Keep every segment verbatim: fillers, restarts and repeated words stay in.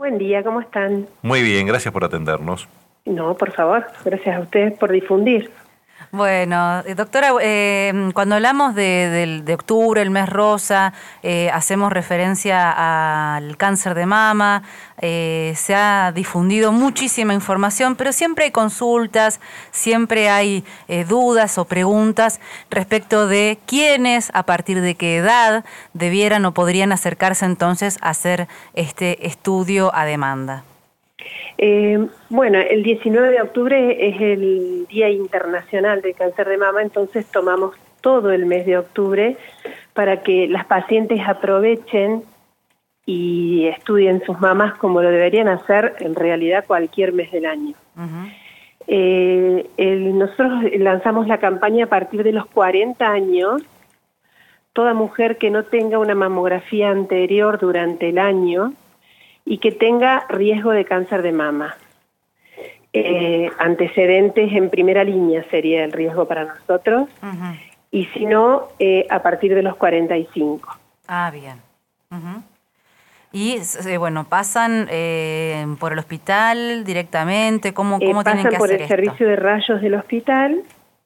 Buen día, ¿cómo están? Muy bien, gracias por atendernos. No, por favor, gracias a ustedes por difundir. Bueno, eh, doctora, eh, cuando hablamos de, de, de octubre, el mes rosa, eh, hacemos referencia al cáncer de mama, eh, se ha difundido muchísima información, pero siempre hay consultas, siempre hay eh, dudas o preguntas respecto de quiénes, a partir de qué edad, debieran o podrían acercarse entonces a hacer este estudio a demanda. Eh, bueno, el diecinueve de octubre es el Día Internacional del Cáncer de Mama, entonces tomamos todo el mes de octubre para que las pacientes aprovechen y estudien sus mamas como lo deberían hacer en realidad cualquier mes del año. Uh-huh. eh, el, nosotros lanzamos la campaña a partir de los cuarenta años. Toda mujer que no tenga una mamografía anterior durante el año y que tenga riesgo de cáncer de mama. Eh, antecedentes en primera línea sería el riesgo para nosotros, uh-huh. y si no, eh, a partir de los cuarenta y cinco. Ah, bien. Uh-huh. Y, eh, bueno, ¿pasan eh, por el hospital directamente? ¿Cómo, cómo eh, tienen que hacer esto? Pasan por el servicio de rayos del hospital.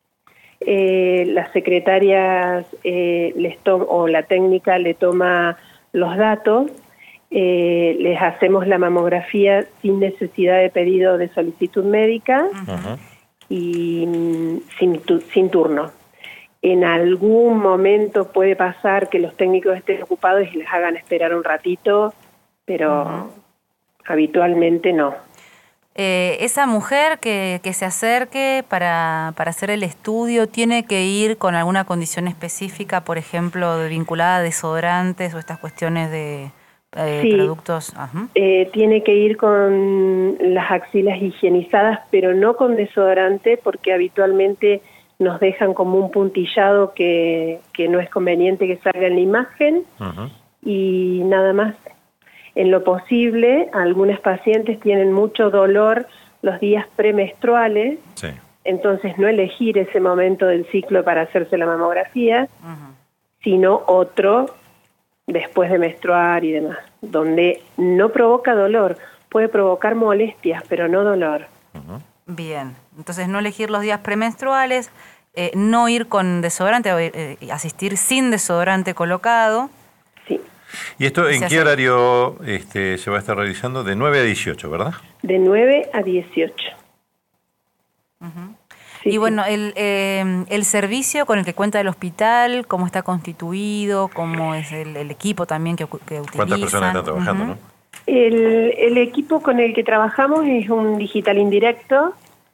Eh, las secretarias eh, les to- o la técnica le toma los datos. Eh, les hacemos la mamografía sin necesidad de pedido de solicitud médica, uh-huh. y mm, sin, tu, sin turno. En algún momento puede pasar que los técnicos estén ocupados y les hagan esperar un ratito, pero uh-huh. habitualmente no. Eh, esa mujer que, que se acerque para, para hacer el estudio, ¿tiene que ir con alguna condición específica, por ejemplo, vinculada a desodorantes o estas cuestiones de... Eh, sí, productos. Uh-huh. eh, tiene que ir con las axilas higienizadas, pero no con desodorante, porque habitualmente nos dejan como un puntillado que, que no es conveniente que salga en la imagen, uh-huh. y nada más. En lo posible, algunas pacientes tienen mucho dolor los días premenstruales, sí. Entonces no elegir ese momento del ciclo para hacerse la mamografía, uh-huh. sino otro después de menstruar y demás, donde no provoca dolor, puede provocar molestias, pero no dolor. Uh-huh. Bien, entonces no elegir los días premenstruales, eh, no ir con desodorante, eh, asistir sin desodorante colocado. Sí. ¿Y esto en qué horario este, se va a estar realizando? De nueve a dieciocho, ¿verdad? De nueve a dieciocho. Uh-huh. Sí, y bueno, el, eh, el servicio con el que cuenta el hospital, cómo está constituido, cómo es el, el equipo también que, que utilizan. ¿Cuántas personas están trabajando, uh-huh. no? El, el equipo con el que trabajamos es un digital indirecto,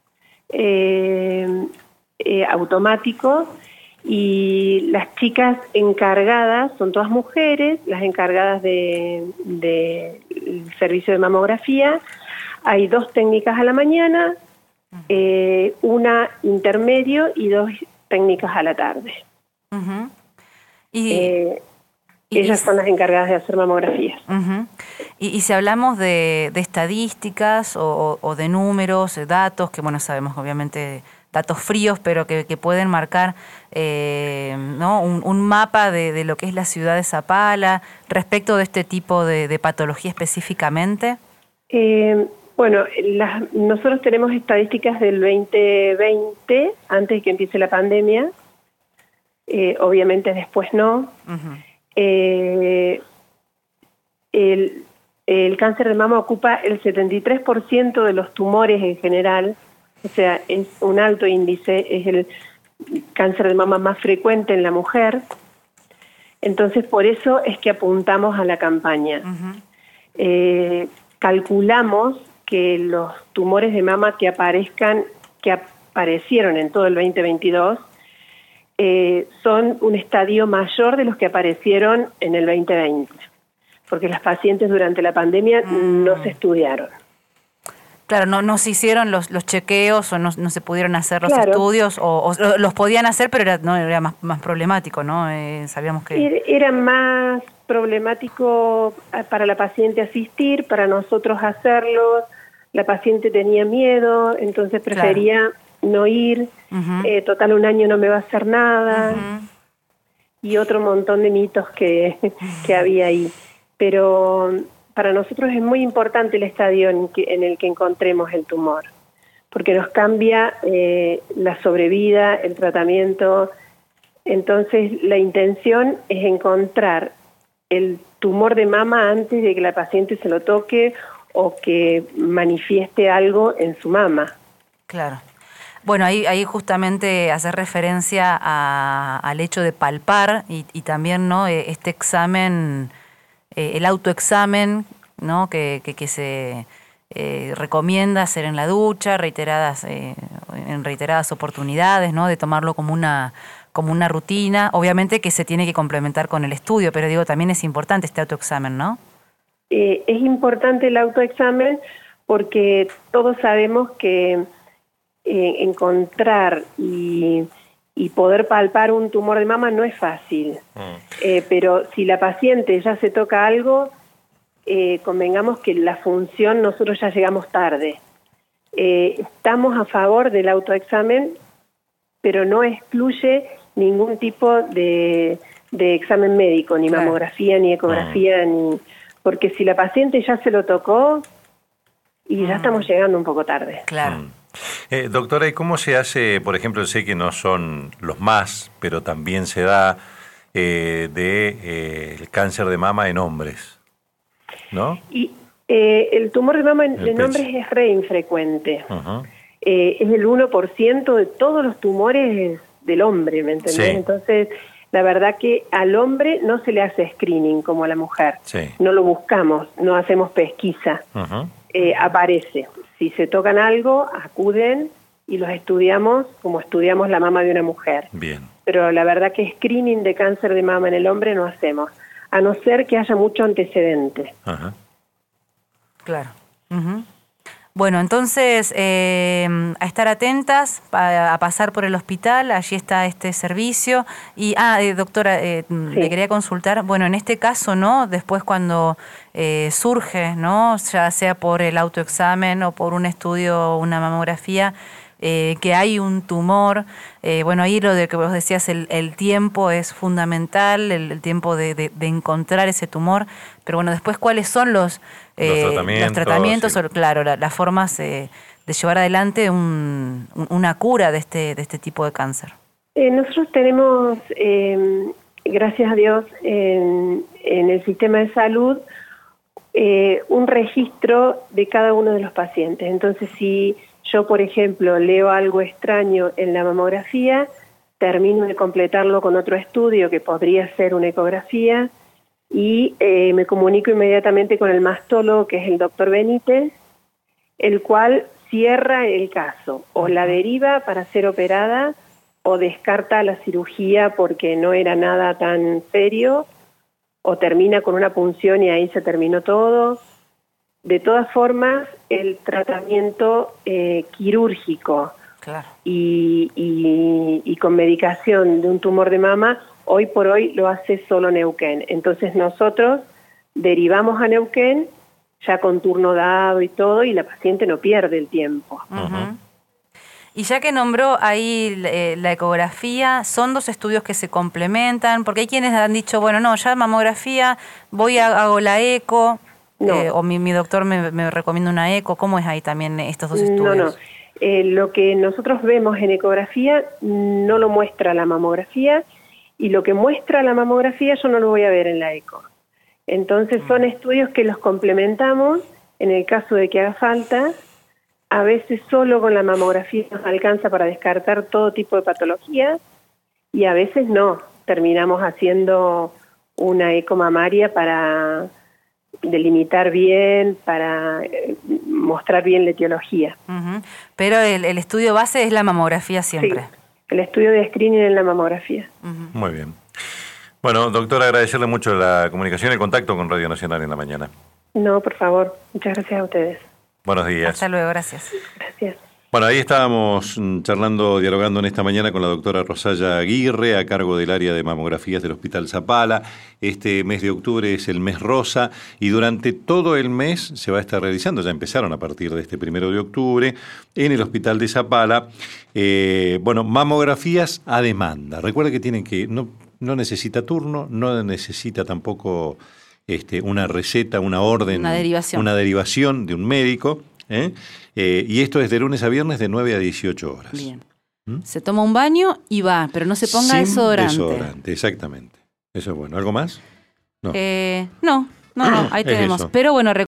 eh, eh, automático, y las chicas encargadas, son todas mujeres, las encargadas de, de el servicio de mamografía. Hay dos técnicas a la mañana, Eh, una intermedio y dos técnicas a la tarde. Uh-huh. Y, eh, y ellas y, son las encargadas de hacer mamografías. Uh-huh. y, y si hablamos de, de estadísticas o, o de números, de datos, que bueno, sabemos obviamente datos fríos, pero que, que pueden marcar eh, ¿no? un, un mapa de, de lo que es la ciudad de Zapala respecto de este tipo de, de patología específicamente. Eh, Bueno, las, nosotros tenemos estadísticas del veinte veinte, antes de que empiece la pandemia, eh, obviamente después no. Uh-huh. Eh, el, el cáncer de mama ocupa el setenta y tres por ciento de los tumores en general, o sea, es un alto índice, es el cáncer de mama más frecuente en la mujer, entonces por eso es que apuntamos a la campaña. Uh-huh. Eh, calculamos que los tumores de mama que aparezcan, que aparecieron en todo el veinte veintidós, eh, son un estadio mayor de los que aparecieron en el veinte veinte, porque las pacientes durante la pandemia mm. no se estudiaron. Claro, no, no se hicieron los, los chequeos o no, no se pudieron hacer los claro. estudios, o, o los podían hacer, pero era, no, era más, más problemático, ¿no? Eh, sabíamos que... Era, era más problemático para la paciente asistir, para nosotros hacerlo. La paciente tenía miedo, entonces prefería claro. no ir. Uh-huh. Eh, total, un año no me va a hacer nada. Uh-huh. Y otro montón de mitos que, que había ahí. Pero para nosotros es muy importante el estadio en, que, en el que encontremos el tumor, porque nos cambia eh, la sobrevida, el tratamiento. Entonces, la intención es encontrar el tumor de mama antes de que la paciente se lo toque o que manifieste algo en su mama. Claro. Bueno, ahí, ahí justamente hacer referencia a, al hecho de palpar y, y también, ¿no?, este examen, eh, el autoexamen, ¿no?, que, que, que se eh, recomienda hacer en la ducha, reiteradas, eh, en reiteradas oportunidades, ¿no?, de tomarlo como una, como una rutina. Obviamente que se tiene que complementar con el estudio, pero digo, también es importante este autoexamen, ¿no? Eh, es importante el autoexamen porque todos sabemos que eh, encontrar y, y poder palpar un tumor de mama no es fácil. Mm. Eh, pero si la paciente ya se toca algo, eh, convengamos que la función nosotros ya llegamos tarde. Eh, estamos a favor del autoexamen, pero no excluye ningún tipo de, de examen médico, ni claro. mamografía, ni ecografía, mm. ni... porque si la paciente ya se lo tocó, y ya mm. estamos llegando un poco tarde. Claro. Mm. Eh, doctora, ¿y cómo se hace, por ejemplo, sé que no son los más, pero también se da eh, de eh, el cáncer de mama en hombres, ¿no? Y eh, el tumor de mama en, en hombres es re infrecuente. Uh-huh. Eh, es el uno por ciento de todos los tumores del hombre, ¿me entendés? Sí. Entonces, la verdad que al hombre no se le hace screening como a la mujer. Sí. No lo buscamos, no hacemos pesquisa. Uh-huh. Eh, aparece. Si se tocan algo, acuden y los estudiamos como estudiamos la mama de una mujer. Bien. Pero la verdad que screening de cáncer de mama en el hombre no hacemos, a no ser que haya mucho antecedente. Ajá. Claro. Uh-huh. Bueno, entonces, eh, a estar atentas, a, a pasar por el hospital, allí está este servicio. Y, ah, eh, doctora, eh, sí. le quería consultar, bueno, en este caso, ¿no?, después cuando eh, surge, ¿no?, ya sea por el autoexamen o por un estudio, una mamografía, eh, que hay un tumor, eh, bueno, ahí lo de que vos decías, el, el tiempo es fundamental, el, el tiempo de, de, de encontrar ese tumor, pero bueno, después, ¿cuáles son los... Eh, los tratamientos, los tratamientos sí. o, claro, la, las formas eh, de llevar adelante un, una cura de este, de este tipo de cáncer? Eh, nosotros tenemos, eh, gracias a Dios, en, en el sistema de salud, eh, un registro de cada uno de los pacientes. Entonces, si yo, por ejemplo, leo algo extraño en la mamografía, termino de completarlo con otro estudio que podría ser una ecografía, y eh, me comunico inmediatamente con el mastólogo, que es el doctor Benítez, el cual cierra el caso, o la deriva para ser operada, o descarta la cirugía porque no era nada tan serio, o termina con una punción y ahí se terminó todo. De todas formas, el tratamiento eh, quirúrgico claro. y, y, y con medicación de un tumor de mama, hoy por hoy lo hace solo Neuquén. Entonces nosotros derivamos a Neuquén ya con turno dado y todo, y la paciente no pierde el tiempo. Uh-huh. Y ya que nombró ahí eh, la ecografía, ¿son dos estudios que se complementan? Porque hay quienes han dicho, bueno, no, ya mamografía, voy a hago la eco, no. eh, o mi, mi doctor me, me recomienda una eco. ¿Cómo es ahí también estos dos estudios? No, no. Eh, lo que nosotros vemos en ecografía no lo muestra la mamografía, y lo que muestra la mamografía yo no lo voy a ver en la eco. Entonces son estudios que los complementamos en el caso de que haga falta. A veces solo con la mamografía nos alcanza para descartar todo tipo de patologías, y a veces no. Terminamos haciendo una eco mamaria para delimitar bien, para mostrar bien la etiología. Uh-huh. Pero el, el estudio base es la mamografía siempre. Sí. El estudio de screening en la mamografía. Uh-huh. Muy bien. Bueno, doctora, agradecerle mucho la comunicación y el contacto con Radio Nacional en la mañana. No, por favor. Muchas gracias a ustedes. Buenos días. Hasta luego, gracias. Gracias. Bueno, ahí estábamos charlando, dialogando en esta mañana con la doctora Rosalla Aguirre, a cargo del área de mamografías del Hospital Zapala. Este mes de octubre es el mes rosa, y durante todo el mes se va a estar realizando, ya empezaron a partir de este primero de octubre, en el Hospital de Zapala, eh, bueno, mamografías a demanda. Recuerda que tienen que, no, no necesita turno, no necesita tampoco este, una receta, una orden, una derivación, una derivación de un médico, ¿eh? Eh, y esto es de lunes a viernes de nueve a dieciocho horas. Bien. ¿Mm? Se toma un baño y va, pero no se ponga Sin desodorante. desodorante, exactamente. Eso es bueno. ¿Algo más? No. Eh, no, no, no, ahí Es tenemos. eso. Pero bueno,